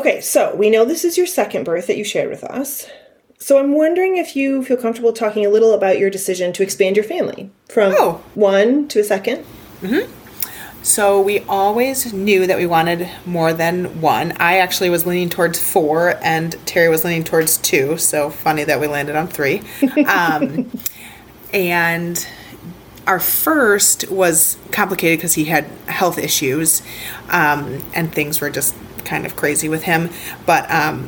Okay, so we know this is your second birth that you shared with us. So I'm wondering if you feel comfortable talking a little about your decision to expand your family from one to a second. So we always knew that we wanted more than one. I actually was leaning towards 4, and Terry was leaning towards 2. So funny that we landed on 3. And our first was complicated because he had health issues, and things were just kind of crazy with him. But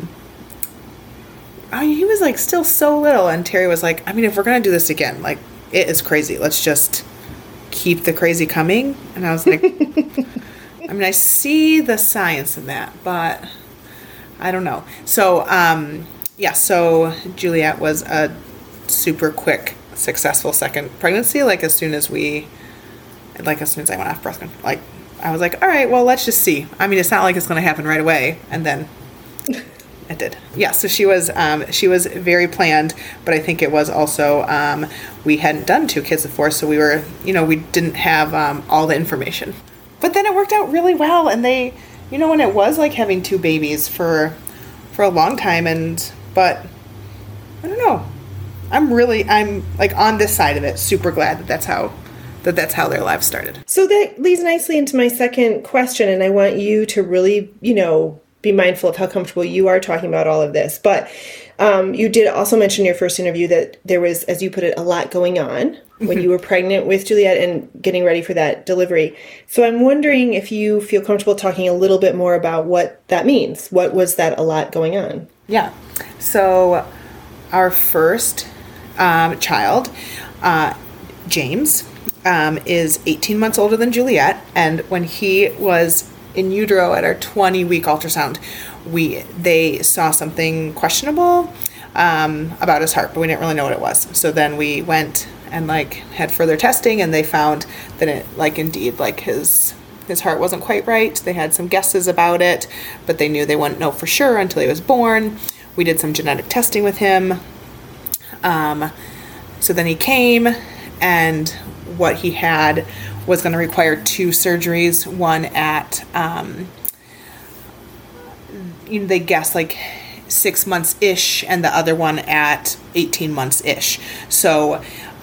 he was like still so little, and Terry was like, I mean, if we're gonna do this again, like, it is crazy, let's just keep the crazy coming. And I was like, I mean, I see the science in that, but I don't know. So so Juliet was a super quick, successful second pregnancy. Like as soon as I went off birth control, like I was like, all right, well, let's just see. I mean, it's not like it's going to happen right away. And then it did. Yeah. So she was very planned, but I think it was also, we hadn't done 2 kids before. So we were, we didn't have, all the information, but then it worked out really well. And they, and it was like having 2 babies for a long time. But I don't know. I'm like on this side of it, super glad that that's how their lives started. So that leads nicely into my second question. And I want you to really, be mindful of how comfortable you are talking about all of this. But you did also mention in your first interview that there was, as you put it, a lot going on when you were pregnant with Juliet and getting ready for that delivery. So I'm wondering if you feel comfortable talking a little bit more about what that means. What was that a lot going on? Yeah. So our first child, James, is 18 months older than Juliet. And when he was in utero at our 20-week ultrasound, they saw something questionable about his heart, but we didn't really know what it was. So then we went and had further testing, and they found that it indeed his heart wasn't quite right. They had some guesses about it, but they knew they wouldn't know for sure until he was born. We did some genetic testing with him. So then he came, and what he had was going to require 2 surgeries, one at, they guessed 6 months-ish, and the other one at 18 months-ish. So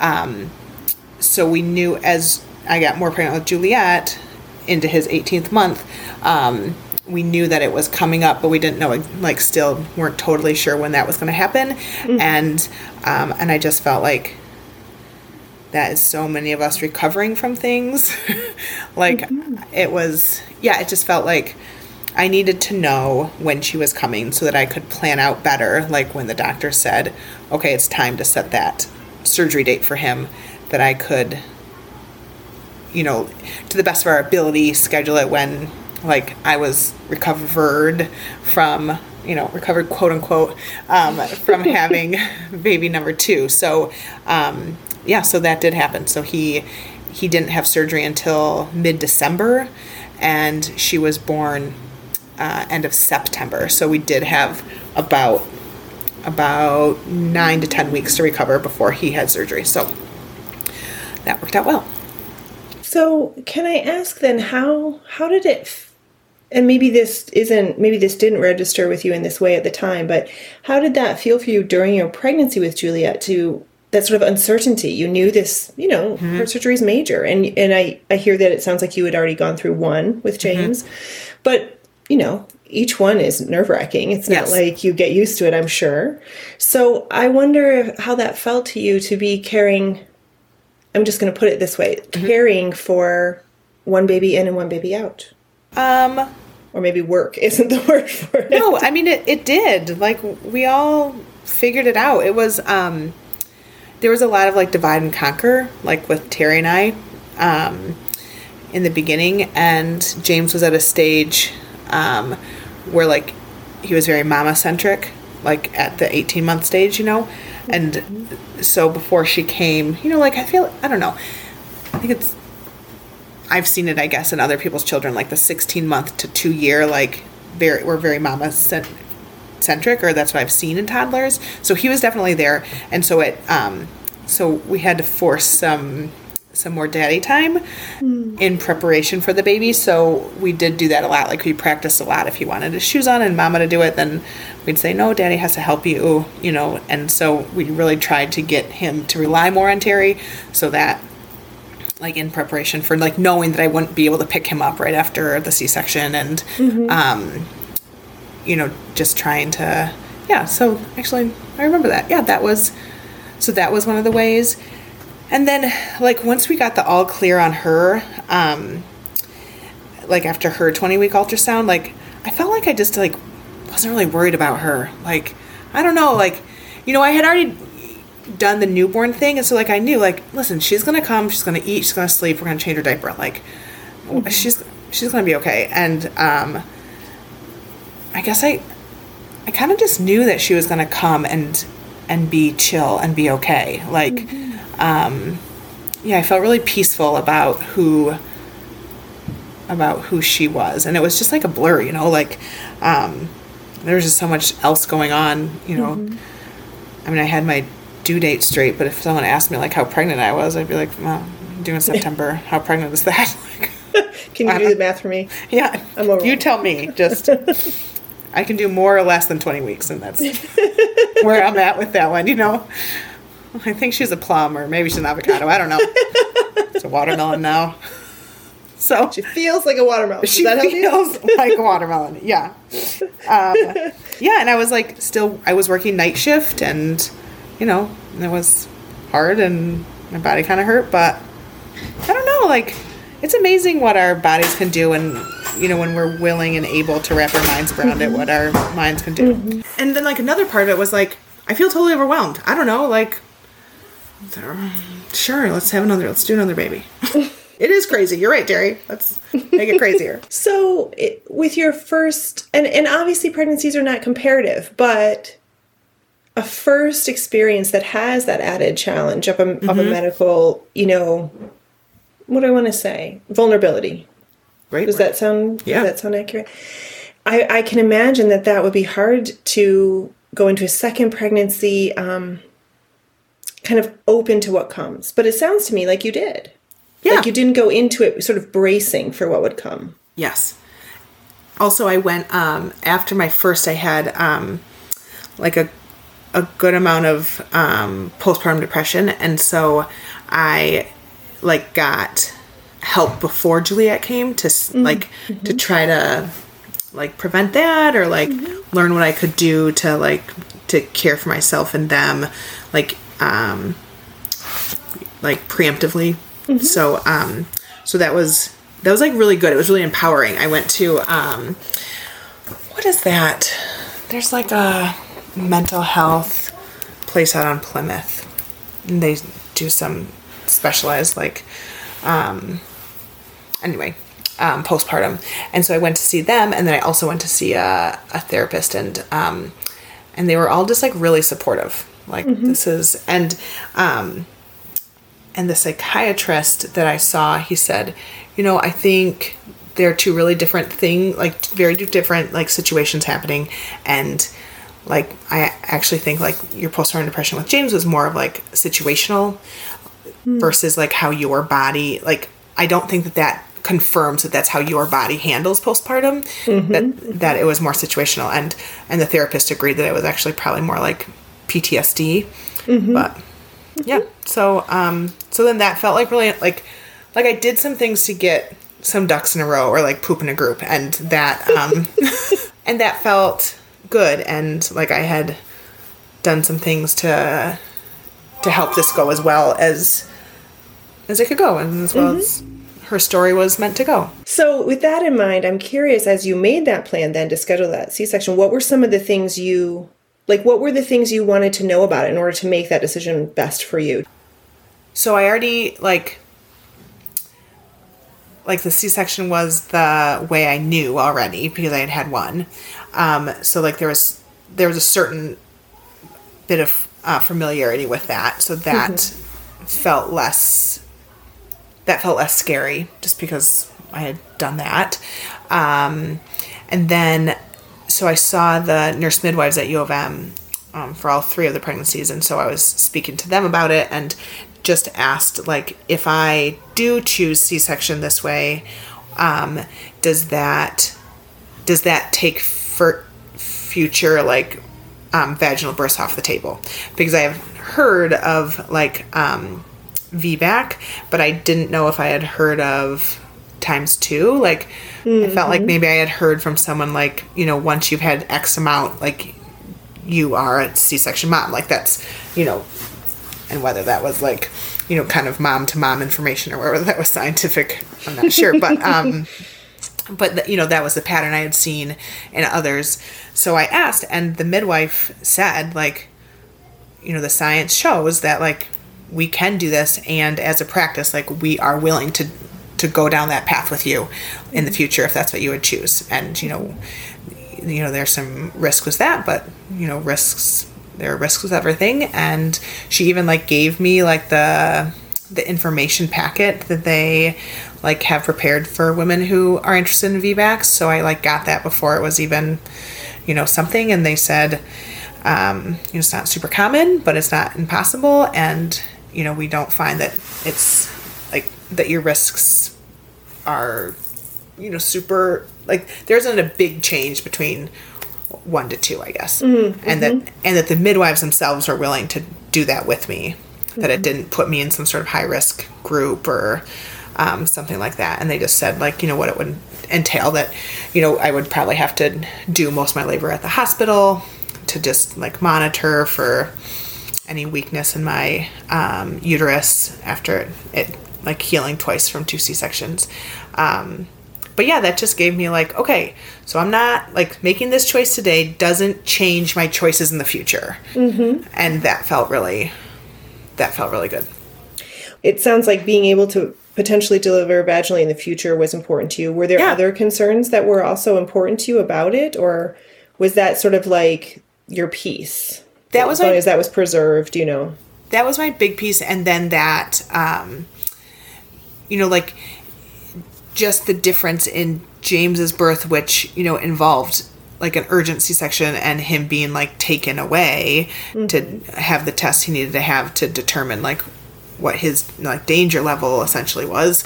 we knew as I got more pregnant with Juliet into his 18th month, we knew that it was coming up, but we didn't know, still weren't totally sure when that was going to happen. Mm-hmm. And I just felt like that is so many of us recovering from things. Mm-hmm. It just felt like I needed to know when she was coming so that I could plan out better. When the doctor said, okay, it's time to set that surgery date for him, that I could, to the best of our ability, schedule it when, I was recovered from, recovered quote unquote, from having baby number 2. So, so that did happen. So he didn't have surgery until mid-December, and she was born end of September. So we did have about 9 to 10 weeks to recover before he had surgery. So that worked out well. So can I ask then, how did it, and maybe this didn't register with you in this way at the time, but how did that feel for you during your pregnancy with Juliet, to that sort of uncertainty? You knew this, mm-hmm. her surgery is major. And I hear that it sounds like you had already gone through one with James, mm-hmm. but each one is nerve-wracking. It's not like you get used to it, I'm sure. So I wonder how that felt to you to be carrying, I'm just going to put it this way, mm-hmm. caring for one baby in and one baby out. Or maybe work isn't the word for it. No, I mean, it did. We all figured it out. It was, there was a lot of divide and conquer, with Terry and I, in the beginning. And James was at a stage where he was very mama-centric, at the 18-month stage, and so before she came, I don't know, I think I've seen it, I guess, in other people's children, the 16-month to 2-year, we're very mama-centric, or that's what I've seen in toddlers. So he was definitely there, and so so we had to force some some more daddy time in preparation for the baby. So we did do that a lot. Like we practiced a lot. If he wanted his shoes on and mama to do it, then we'd say, no, daddy has to help you, you know. And so we really tried to get him to rely more on Terry, so that like in preparation for like knowing that I wouldn't be able to pick him up right after the C-section, and you know, just trying to, so actually I remember that. That was one of the ways. And then, like, once we got the all clear on her, like, after her 20-week ultrasound, like, I felt like I just, like, wasn't really worried about her. Like, I don't know, like, you know, I had already done the newborn thing, and so, like, I knew, like, listen, she's gonna come, she's gonna eat, she's gonna sleep, we're gonna change her diaper. Like, she's gonna be okay. And, I guess I kind of just knew that she was gonna come and be chill and be okay. Like, I felt really peaceful about who she was, and it was just like a blur, you know, like, there was just so much else going on, you know. I mean, I had my due date straight, but if someone asked me like how pregnant I was, I'd be like, well, I'm due in September. How pregnant is that? Like, can you do the math for me? Yeah. You tell me. Just, I can do more or less than 20 weeks, and that's where I'm at with that one, you know. I think she's a plum, or maybe she's an avocado. I don't know. It's a watermelon now. So she feels like a watermelon. Does she that help feels you? like a watermelon. Yeah. And I was like, I was working night shift, and you know, it was hard, and my body kind of hurt. But I don't know. Like, it's amazing what our bodies can do, and you know, when we're willing and able to wrap our minds around it, what our minds can do. And then like another part of it was like, I feel totally overwhelmed. I don't know, like, sure, let's do another baby. It is crazy. You're right, Terry. Let's make it crazier. So with your first, and obviously pregnancies are not comparative, but a first experience that has that added challenge of a medical, you know, what do I want to say? Vulnerability. Right. Does that sound accurate? I can imagine that would be hard to go into a second pregnancy kind of open to what comes. But it sounds to me like you did. Yeah. Like you didn't go into it sort of bracing for what would come. Yes. Also, I went, after my first, I had like a good amount of postpartum depression. And so I like got help before Juliet came to to try to like prevent that, or like learn what I could do to like to care for myself and them, like preemptively. So so that was like really good. It was really empowering. I went to what is that? There's like a mental health place out on Plymouth, and they do some specialized like postpartum. And so I went to see them, and then I also went to see a therapist, and they were all just like really supportive. Like this is, and the psychiatrist that I saw, he said, you know, I think they're two really different like very different like situations happening. And like, I actually think like your postpartum depression with James was more of like situational versus like how your body, like, I don't think that confirms that that's how your body handles postpartum, that it was more situational. And the therapist agreed that it was actually probably more like PTSD. But yeah, so then that felt like really like I did some things to get some ducks in a row, or like poop in a group, and that and that felt good, and like I had done some things to help this go as well as it could go, and as well as her story was meant to go. So with that in mind, I'm curious, as you made that plan then to schedule that C-section, what were some of the things what were the things you wanted to know about it in order to make that decision best for you? So I already, like the C-section was the way I knew already, because I had had one. So like there was a certain bit of familiarity with that. So that felt less scary, just because I had done that. And then, so I saw the nurse midwives at U of M for all three of the pregnancies, and so I was speaking to them about it, and just asked, like, if I do choose C-section this way, does that take for future, like, vaginal births off the table? Because I have heard of, like, VBAC, but I didn't know if I had heard of ×2. Like, I felt like maybe I had heard from someone, like, you know, once you've had X amount, like, you are a C-section mom. Like, that's, you know, and whether that was, like, you know, kind of mom to mom information or whether that was scientific, I'm not sure. But you know, that was the pattern I had seen in others. So I asked, and the midwife said, like, you know, the science shows that, like, we can do this, and as a practice, like, we are willing to go down that path with you in the future if that's what you would choose. And, you know, there's some risk with that, but, you know, there are risks with everything. And she even, like, gave me, like, the information packet that they, like, have prepared for women who are interested in VBACs. So I, like, got that before it was even, you know, something. And they said, you know, it's not super common, but it's not impossible. And, you know, we don't find that it's, like, that your risks are, you know, super, like, there isn't a big change between 1 to 2, I guess. And that the midwives themselves are willing to do that with me, that it didn't put me in some sort of high risk group or something like that. And they just said, like, you know, what it would entail, that, you know, I would probably have to do most of my labor at the hospital to just, like, monitor for any weakness in my uterus after it, like, healing twice from 2 C-sections. But yeah, that just gave me, like, okay, so I'm not, like, making this choice today doesn't change my choices in the future. And that felt really good. It sounds like being able to potentially deliver vaginally in the future was important to you. Were there other concerns that were also important to you about it, or was that sort of like your piece? That was as long as that was preserved, you know. That was my big piece, and then that, you know, like, just the difference in James's birth, which, you know, involved, like, an urgent C-section and him being, like, taken away to have the test he needed to have to determine, like, what his, like, danger level essentially was.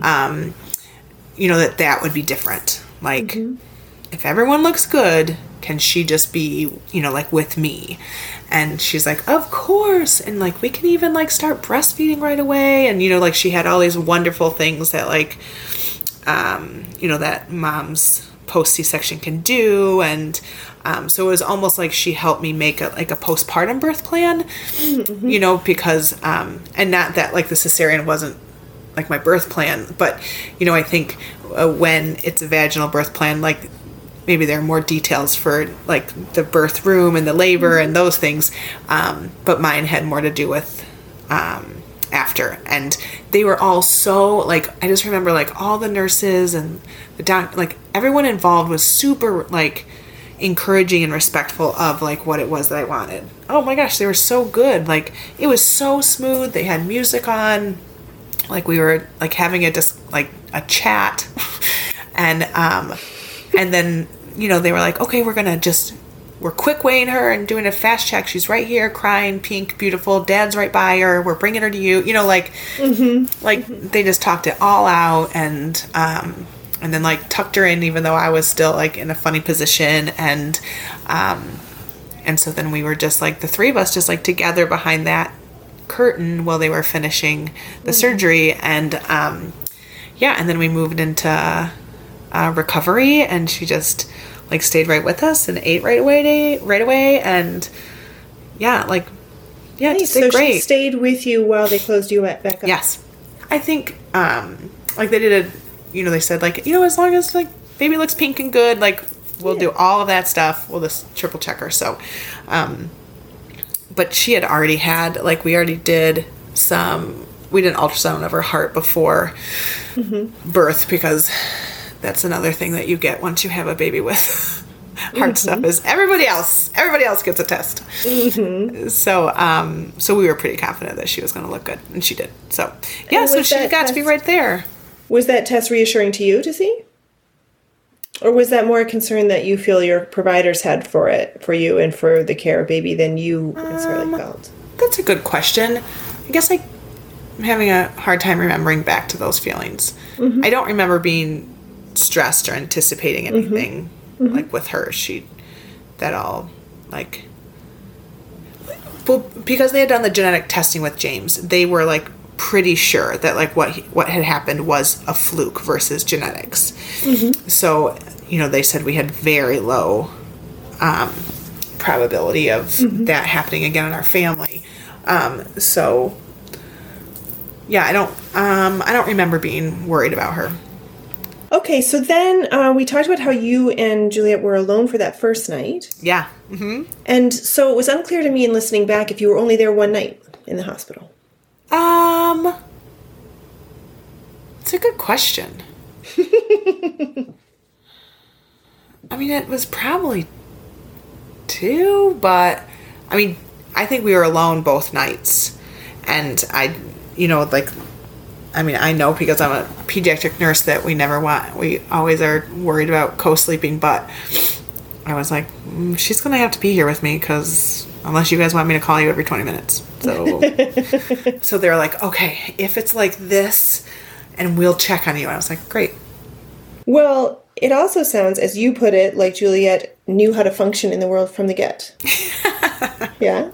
You know, that would be different. Like, if everyone looks good, can she just be, you know, like, with me? And she's like, of course. And, like, we can even, like, start breastfeeding right away. And, you know, like, she had all these wonderful things that, like, you know, that moms post C-section can do. And so it was almost like she helped me make a postpartum birth plan, you know, because, and not that, like, the cesarean wasn't, like, my birth plan, but, you know, I think when it's a vaginal birth plan, like, maybe there are more details for, like, the birth room and the labor and those things. But mine had more to do with, after. And they were all so, like, I just remember, like, all the nurses and the doc, like, everyone involved was super, like, encouraging and respectful of, like, what it was that I wanted. Oh my gosh, they were so good. Like, it was so smooth. They had music on. Like, we were, like, having a chat. And then, you know, they were like, okay, we're quick weighing her and doing a fast check. She's right here, crying, pink, beautiful. Dad's right by her. We're bringing her to you. You know, like, like, they just talked it all out, and then, like, tucked her in, even though I was still, like, in a funny position. And so then we were just, like, the three of us just, like, together behind that curtain while they were finishing the surgery. And, yeah, and then we moved into recovery, and she just, like, stayed right with us and ate right away, and yeah, like, yeah, nice. Just did so great. She stayed with you while they closed you back up. Yes, I think like, they did you know, they said, like, you know, as long as, like, baby looks pink and good, like, we'll do all of that stuff. We'll just triple check her. So, but she had already had, like, we did an ultrasound of her heart before birth, because that's another thing that you get once you have a baby with heart stuff, is everybody else gets a test. So we were pretty confident that she was going to look good, and she did. So yeah, so she got to be right there. Was that test reassuring to you to see? Or was that more a concern that you feel your providers had for you and for the care of baby than you necessarily felt? That's a good question. I guess I'm having a hard time remembering back to those feelings. I don't remember being stressed or anticipating anything like with her. Well, because they had done the genetic testing with James, they were like pretty sure that like what had happened was a fluke versus genetics. So, they said we had very low probability of that happening again in our family. So yeah, I don't remember being worried about her. Okay, so then we talked about how you and Juliet were alone for that first night. Yeah. And so it was unclear to me in listening back if you were only there one night in the hospital. It's a good question. I mean, it was probably 2, but I mean, I think we were alone both nights. And I know because I'm a pediatric nurse that we always are worried about co-sleeping, but I was like, she's going to have to be here with me because unless you guys want me to call you every 20 minutes. So they're like, okay, if it's like this, and we'll check on you. And I was like, great. Well, it also sounds, as you put it, like Juliet knew how to function in the world from the get. Yeah?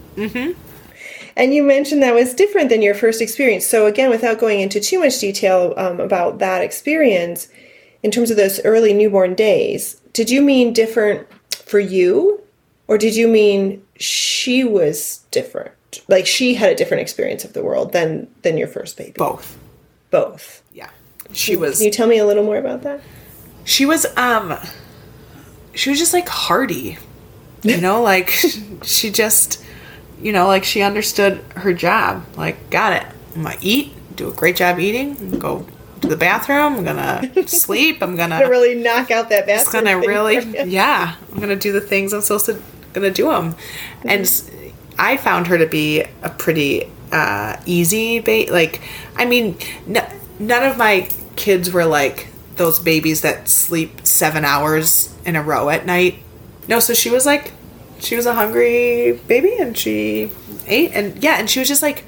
And you mentioned that was different than your first experience. So again, without going into too much detail about that experience, in terms of those early newborn days, did you mean different for you? Or did you mean she was different? Like she had a different experience of the world than your first baby? Both. Yeah. Can you tell me a little more about that? She was just like hardy, like she just, like she understood her job. Like, got it. I'm going to eat, do a great job eating, go to the bathroom. I'm going to sleep. I'm going to really knock out that bathroom. I'm going to do the things I'm supposed to, going to do them. And I found her to be a pretty easy like, I mean, none of my kids were like those babies that sleep 7 hours in a row at night. No, so she was a hungry baby and she ate and she was just like,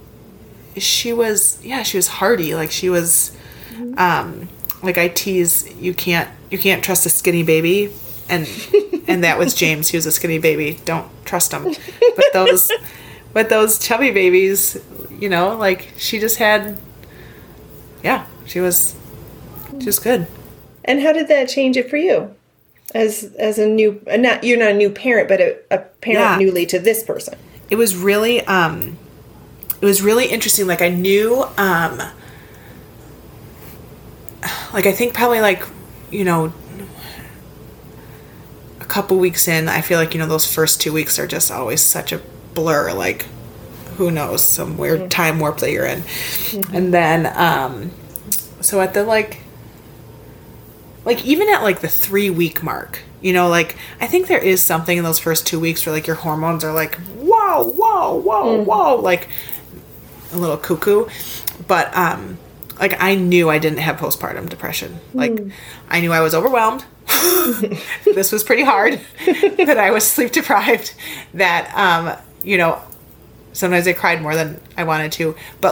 she was hardy. Like she was, like I tease, you can't trust a skinny baby. And that was James. He was a skinny baby. Don't trust him. But those chubby babies, like she just had, she was good. And how did that change it for you? As a new, you're not a new parent, but a parent newly to this person. It was really interesting. Like I knew, like I think probably like, a couple weeks in, I feel like, those first 2 weeks are just always such a blur. Like, who knows, some weird time warp that you're in. And then, so at the like even at like the 3-week mark, like I think there is something in those first 2 weeks where like your hormones are like, whoa, like a little cuckoo. But, like I knew I didn't have postpartum depression. Like I knew I was overwhelmed. This was pretty hard, that I was sleep deprived, that, sometimes I cried more than I wanted to, but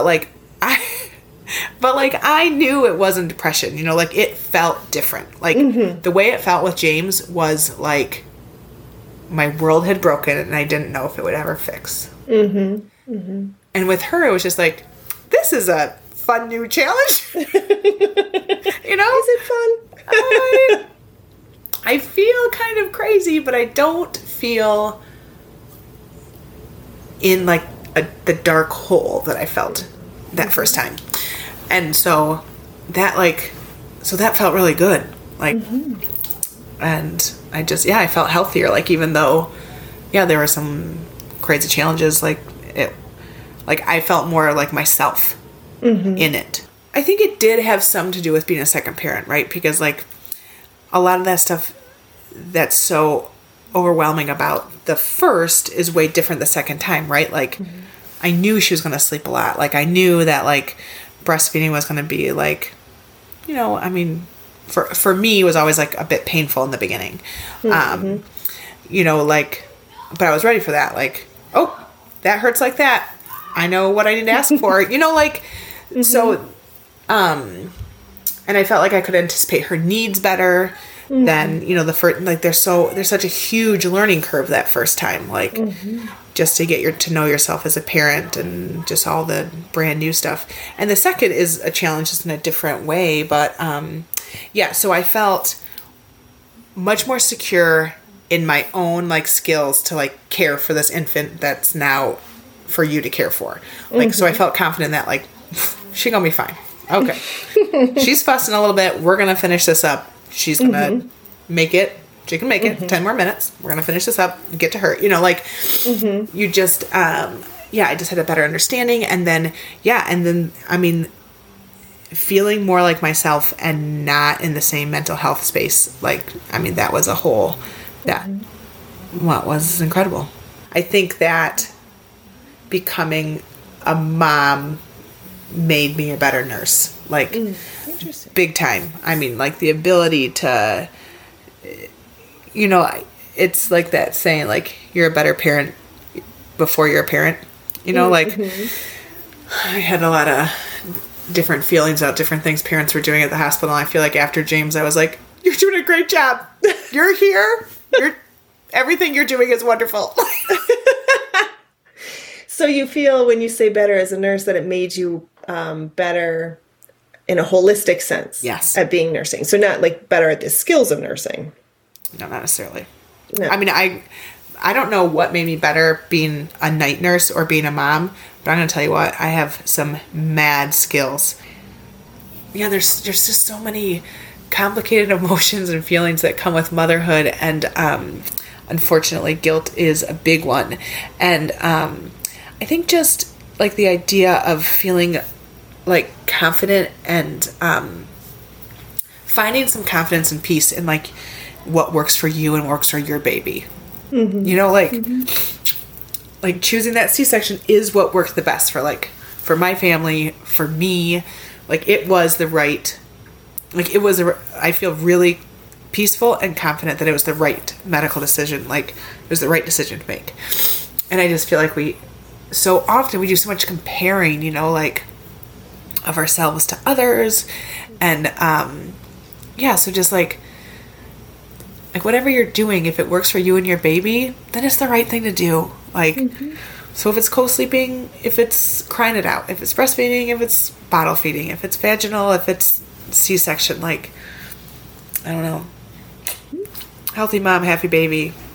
I knew it wasn't depression, like it felt different. Like the way it felt with James was like my world had broken and I didn't know if it would ever fix. And with her, it was just like, this is a fun new challenge. Is it fun? I feel kind of crazy, but I don't feel in like the dark hole that I felt that first time. And so that felt really good. Like, and I just, I felt healthier. Like, even though, there were some crazy challenges, like I felt more like myself in it. I think it did have something to do with being a second parent, right? Because like a lot of that stuff that's so overwhelming about the first is way different the second time, right? Like I knew she was going to sleep a lot. Like I knew that like breastfeeding was going to be like, I mean, for me it was always like a bit painful in the beginning. Like, but I was ready for that. Like, oh, that hurts like that. I know what I need to ask for, like, so, and I felt like I could anticipate her needs better than, the first, like, there's such a huge learning curve that first time, like, just to get to know yourself as a parent and just all the brand new stuff. And the second is a challenge just in a different way. But, so I felt much more secure in my own, like, skills to, like, care for this infant that's now for you to care for. Like, so I felt confident that, like, she gonna be fine. Okay. She's fussing a little bit. We're gonna finish this up. She's gonna make it. She can make it. 10 more minutes. We're gonna finish this up. Get to her. Like, you just, I just had a better understanding. And then, I mean, feeling more like myself and not in the same mental health space. Like, I mean, that was a whole, what was incredible. I think that becoming a mom made me a better nurse. Like, big time. I mean, like, the ability to, it's like that saying, like, you're a better parent before you're a parent. Like, I had a lot of different feelings about different things parents were doing at the hospital. And I feel like after James, I was like, you're doing a great job. You're here. Everything you're doing is wonderful. So you feel when you say better as a nurse that it made you better in a holistic sense. Yes. At being nursing. So not like better at the skills of nursing. No, not necessarily. No. I mean, I don't know what made me better being a night nurse or being a mom, but I'm going to tell you what, I have some mad skills. Yeah, there's just so many complicated emotions and feelings that come with motherhood, and unfortunately, guilt is a big one. And I think just like the idea of feeling like confident and finding some confidence and peace in like what works for you and works for your baby. Like choosing that C-section is what worked the best for my family, for me. Like, it was the right, like, I feel really peaceful and confident that it was the right medical decision. Like, it was the right decision to make. And I just feel like so often we do so much comparing, like, of ourselves to others. And, so just like whatever you're doing, if it works for you and your baby, then it's the right thing to do. Like, so if it's co-sleeping, if it's crying it out, if it's breastfeeding, if it's bottle feeding, if it's vaginal, if it's C-section, like, I don't know. Healthy mom, happy baby.